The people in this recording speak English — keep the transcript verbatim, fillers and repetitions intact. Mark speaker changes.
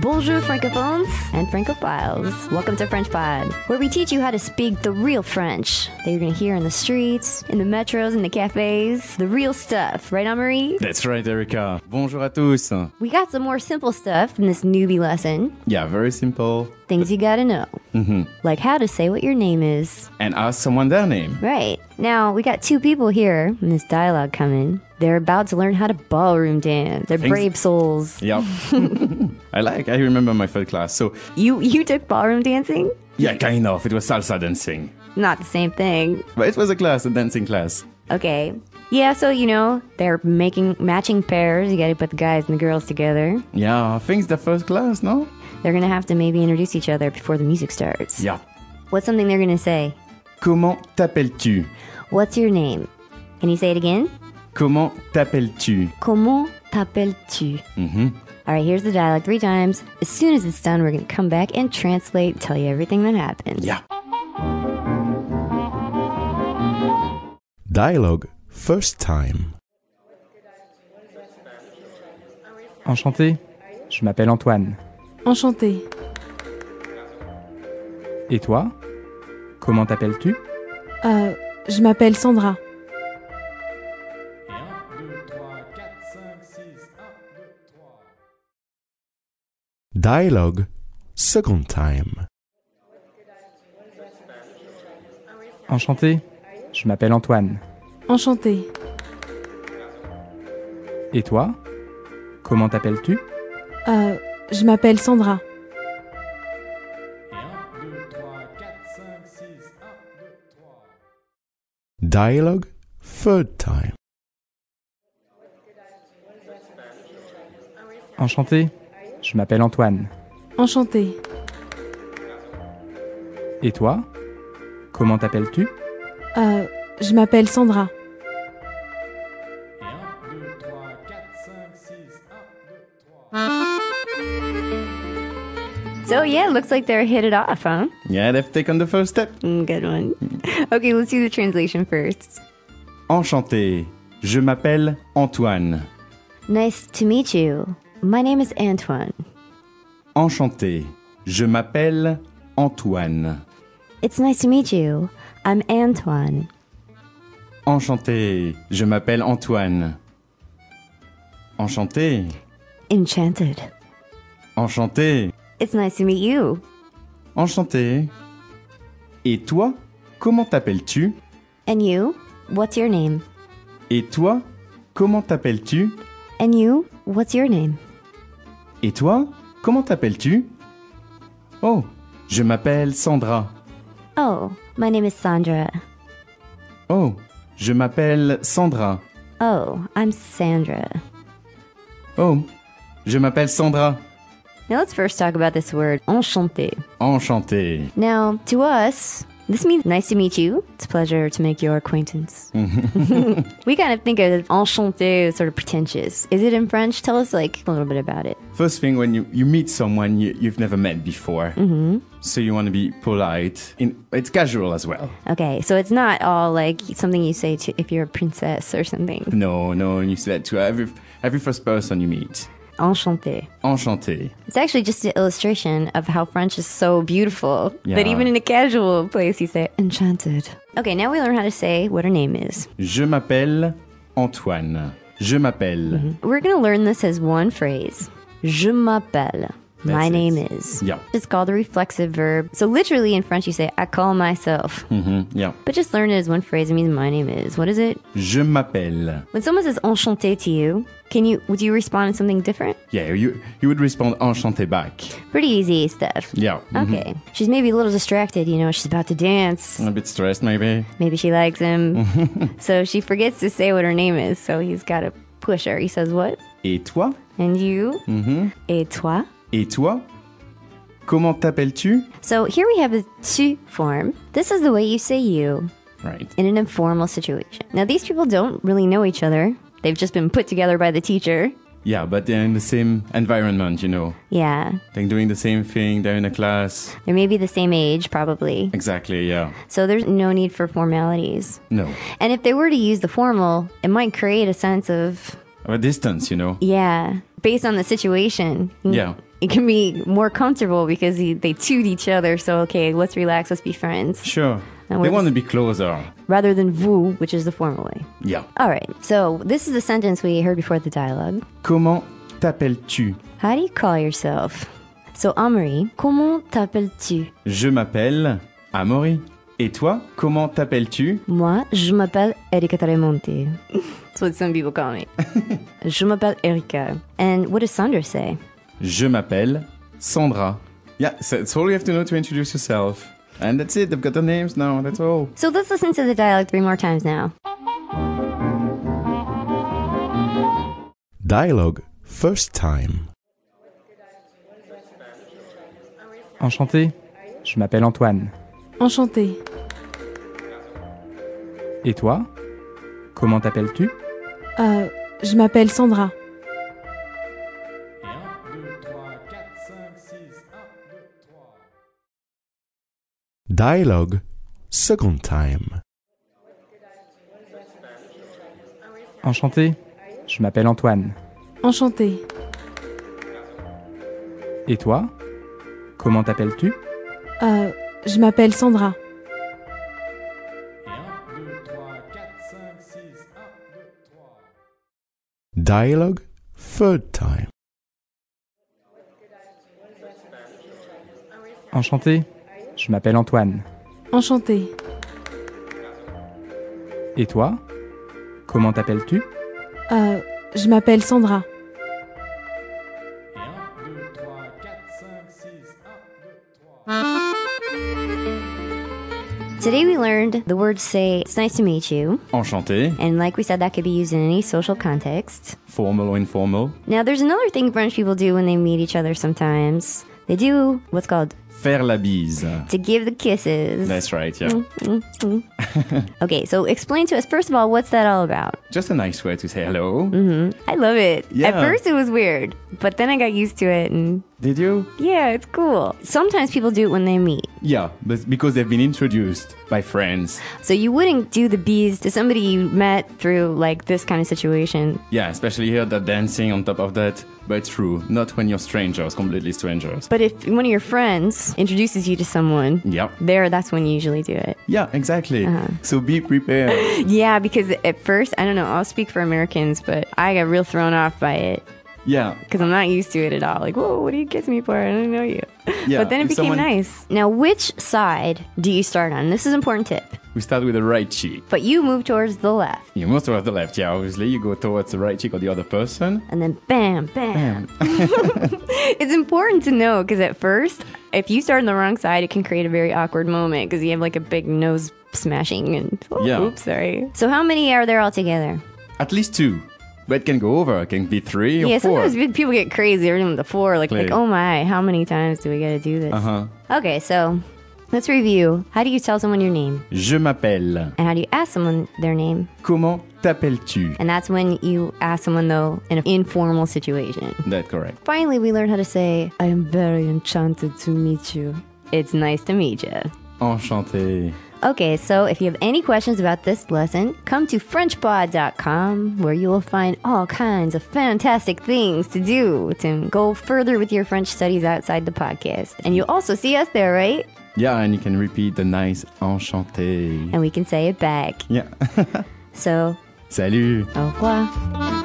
Speaker 1: Bonjour francophones and francophiles. Welcome to French Pod, where we teach you how to speak the real French that you're going to hear in the streets, in the metros, in the cafes. The real stuff. Right, Anne-Marie?
Speaker 2: That's right, Erica. Bonjour à tous.
Speaker 1: We got some more simple stuff in this newbie lesson.
Speaker 2: Yeah, very simple.
Speaker 1: Things you gotta know.
Speaker 2: Mm-hmm.
Speaker 1: Like how to say what your name is.
Speaker 2: And ask someone their name.
Speaker 1: Right. Now, we got two people here in this dialogue coming. They're about to learn how to ballroom dance. They're
Speaker 2: Things-
Speaker 1: brave souls.
Speaker 2: Yep. I like, I remember my third class. So,
Speaker 1: You you took ballroom dancing?
Speaker 2: yeah, kind of. It was salsa dancing.
Speaker 1: Not the same thing.
Speaker 2: But it was a class, a dancing class.
Speaker 1: Okay. Yeah, so, you know, they're making matching pairs. You gotta put the guys and the girls together.
Speaker 2: Yeah, I think it's the first class, no?
Speaker 1: They're gonna have to maybe introduce each other before the music starts.
Speaker 2: Yeah.
Speaker 1: What's something they're gonna say?
Speaker 2: Comment t'appelles-tu?
Speaker 1: What's your name? Can you say it again?
Speaker 2: Comment t'appelles-tu?
Speaker 1: Comment t'appelles-tu?
Speaker 2: Mm-hmm.
Speaker 1: All right, here's the dialogue three times. As soon as it's done, we're gonna come back and translate, tell you everything that happens.
Speaker 2: Yeah.
Speaker 3: Dialogue first time.
Speaker 4: Enchanté, je m'appelle Antoine.
Speaker 5: Enchantée.
Speaker 4: Et toi? Comment t'appelles-tu?
Speaker 5: Euh, je m'appelle Sandra.
Speaker 3: Dialogue second time.
Speaker 4: Enchanté, je m'appelle Antoine.
Speaker 5: Enchantée.
Speaker 4: Et toi? Comment t'appelles-tu?
Speaker 5: Euh, je m'appelle Sandra.
Speaker 3: Dialogue third time.
Speaker 4: Enchanté, je m'appelle Antoine.
Speaker 5: Enchantée.
Speaker 4: Et toi? Comment t'appelles-tu?
Speaker 5: Euh, je m'appelle Sandra.
Speaker 1: So, yeah, it looks like they're hit it off, huh?
Speaker 2: Yeah, they've taken the first step.
Speaker 1: Mm, good one. Okay, let's do the translation first.
Speaker 2: Enchanté. Je m'appelle Antoine.
Speaker 1: Nice to meet you. My name is Antoine.
Speaker 2: Enchanté. Je m'appelle Antoine.
Speaker 1: It's nice to meet you. I'm Antoine.
Speaker 2: Enchanté. Je m'appelle Antoine. Enchanté.
Speaker 1: Enchanted.
Speaker 2: Enchanté.
Speaker 1: It's nice to meet you.
Speaker 2: Enchanté. Et toi, comment t'appelles-tu?
Speaker 1: And you? What's your name?
Speaker 2: Et toi, comment t'appelles-tu?
Speaker 1: And you? What's your name?
Speaker 2: Et toi, comment t'appelles-tu? Oh, je m'appelle Sandra.
Speaker 1: Oh, my name is Sandra.
Speaker 2: Oh, je m'appelle Sandra.
Speaker 1: Oh, I'm Sandra.
Speaker 2: Oh, je m'appelle Sandra.
Speaker 1: Now let's first talk about this word, enchanté.
Speaker 2: Enchanté.
Speaker 1: Now, to us, this means nice to meet you. It's a pleasure to make your acquaintance. We kind of think of enchanté as sort of pretentious. Is it in French? Tell us like a little bit about it.
Speaker 2: First thing, when you, you meet someone you, you've never met before, mm-hmm. so you want to be polite. In, it's casual as well.
Speaker 1: Okay, so it's not all like something you say to if you're a princess or something.
Speaker 2: No, no, and you say that to every, every first person you meet.
Speaker 1: Enchanté.
Speaker 2: Enchanté.
Speaker 1: It's actually just an illustration of how French is so beautiful
Speaker 2: Yeah.
Speaker 1: that even in a casual place you say enchanted. Okay, now we learn how to say what her name is.
Speaker 2: Je m'appelle Antoine. Je m'appelle.
Speaker 1: Mm-hmm. We're going to learn this as one phrase. Je m'appelle. My
Speaker 2: That's
Speaker 1: name
Speaker 2: it.
Speaker 1: is.
Speaker 2: Yeah.
Speaker 1: It's called a reflexive verb. So literally in French you say I call myself.
Speaker 2: Mm-hmm. Yeah.
Speaker 1: But just learn it as one phrase. It means my name is. What is it?
Speaker 2: Je m'appelle.
Speaker 1: When someone says enchanté to you, can you would you respond in something different?
Speaker 2: Yeah, you you would respond enchanté back.
Speaker 1: Pretty easy stuff.
Speaker 2: Yeah. mhm.
Speaker 1: Okay. She's maybe a little distracted, you know, she's about to dance.
Speaker 2: A bit stressed, maybe.
Speaker 1: Maybe she likes him. So she forgets to say what her name is, so he's got to push her. He says what?
Speaker 2: Et toi?
Speaker 1: And you?
Speaker 2: Mhm.
Speaker 1: Et toi?
Speaker 2: Et toi? Comment t'appelles-tu?
Speaker 1: So here we have the tu form. This is the way you say you
Speaker 2: Right.
Speaker 1: in an informal situation. Now, these people don't really know each other. They've just been put together by the teacher.
Speaker 2: Yeah, but they're in the same environment, you know.
Speaker 1: Yeah.
Speaker 2: They're doing the same thing. They're in a class.
Speaker 1: They're maybe the same age, probably.
Speaker 2: Exactly, yeah.
Speaker 1: So there's no need for formalities.
Speaker 2: No.
Speaker 1: And if they were to use the formal, it might create a sense of
Speaker 2: of a distance, you know.
Speaker 1: Yeah, based on the situation.
Speaker 2: Yeah.
Speaker 1: It can be more comfortable because he, they toot each other. So, okay, let's relax, let's be friends.
Speaker 2: Sure.
Speaker 1: And
Speaker 2: They
Speaker 1: we're
Speaker 2: want to
Speaker 1: just-
Speaker 2: be closer.
Speaker 1: Rather than vous, which is the formal way.
Speaker 2: Yeah.
Speaker 1: All right, so this is the sentence we heard before the dialogue.
Speaker 2: Comment t'appelles-tu?
Speaker 1: How do you call yourself? So, Amaury, comment t'appelles-tu?
Speaker 2: Je m'appelle Amaury. Et toi, comment t'appelles-tu?
Speaker 1: Moi, je m'appelle Erika Tremonti. That's what some people call me. Je m'appelle Erika. And what does Sandra say?
Speaker 2: Je m'appelle Sandra. Yeah, so that's all you have to know to introduce yourself. And that's it, they've got their names now, that's all.
Speaker 1: So let's listen to the dialogue three more times now.
Speaker 3: Dialogue first time.
Speaker 4: Enchanté, je m'appelle Antoine.
Speaker 5: Enchanté.
Speaker 4: Et toi? Comment t'appelles-tu?
Speaker 5: Euh, je m'appelle Sandra.
Speaker 3: Dialogue second time.
Speaker 4: Enchanté, je m'appelle Antoine.
Speaker 5: Enchanté.
Speaker 4: Et toi? Comment t'appelles-tu?
Speaker 5: Euh, je m'appelle Sandra.
Speaker 3: Dialogue third time.
Speaker 4: Enchanté, je m'appelle Antoine.
Speaker 5: Enchanté.
Speaker 4: Et toi? Comment t'appelles-tu?
Speaker 5: Euh, je m'appelle Sandra.
Speaker 1: Today we learned the word to say, it's nice to meet you.
Speaker 2: Enchanté,
Speaker 1: And like we said, that could be used in any social context.
Speaker 2: formal or informal.
Speaker 1: Now, there's another thing French people do when they meet each other sometimes. They do what's called
Speaker 2: Faire la bise.
Speaker 1: to give the kisses.
Speaker 2: That's right, yeah.
Speaker 1: Okay, so explain to us, first of all, what's that all about?
Speaker 2: Just a nice way to say hello.
Speaker 1: I love it.
Speaker 2: Yeah.
Speaker 1: At first it was weird, but then I got used to it and
Speaker 2: Did you?
Speaker 1: yeah, it's cool. Sometimes people do it when they meet.
Speaker 2: Yeah, but because they've been introduced by friends.
Speaker 1: So you wouldn't do the bees to somebody you met through like this kind of situation.
Speaker 2: Yeah, especially here, that dancing on top of that. But it's true, not when you're strangers, completely strangers.
Speaker 1: But if one of your friends introduces you to someone,
Speaker 2: Yeah.
Speaker 1: there, that's when you usually do it.
Speaker 2: Yeah, exactly. So be prepared.
Speaker 1: Yeah, because at first, I don't know, I'll speak for Americans, but I got real thrown off by it.
Speaker 2: Yeah.
Speaker 1: Because I'm not used to it at all. Like, whoa, what do you kiss me for? I don't know you.
Speaker 2: Yeah,
Speaker 1: But then it
Speaker 2: if
Speaker 1: became
Speaker 2: someone-
Speaker 1: nice. Now, which side do you start on? This is an important tip.
Speaker 2: We start with the right cheek.
Speaker 1: But you move towards the left.
Speaker 2: You move towards the left, yeah, obviously. You go towards the right cheek of the other person.
Speaker 1: And then bam, bam. It's important to know because at first, if you start on the wrong side, it can create a very awkward moment because you have like a big nose smashing and oh,
Speaker 2: Yeah.
Speaker 1: oops, sorry. So how many are there altogether?
Speaker 2: At least two. But it can go over. It can be three or
Speaker 1: Yeah,
Speaker 2: four.
Speaker 1: sometimes big people get crazy. They're doing the four, like, like,
Speaker 2: Clearly.
Speaker 1: oh my, how many times do we got to do this?
Speaker 2: Uh-huh.
Speaker 1: Okay, so let's review. How do you tell someone your name?
Speaker 2: Je m'appelle.
Speaker 1: And how do you ask someone their name?
Speaker 2: Comment t'appelles-tu?
Speaker 1: And that's when you ask someone, though, in an informal situation.
Speaker 2: That's correct.
Speaker 1: Finally, we learned how to say, I am very enchanted to meet you. It's nice to meet you.
Speaker 2: Enchanté.
Speaker 1: Okay, so if you have any questions about this lesson, come to french pod dot com where you will find all kinds of fantastic things to do to go further with your French studies outside the podcast. And you'll also see us there, right?
Speaker 2: Yeah, and you can repeat the nice enchanté.
Speaker 1: And we can say it back.
Speaker 2: Yeah.
Speaker 1: So,
Speaker 2: Salut.
Speaker 1: au revoir.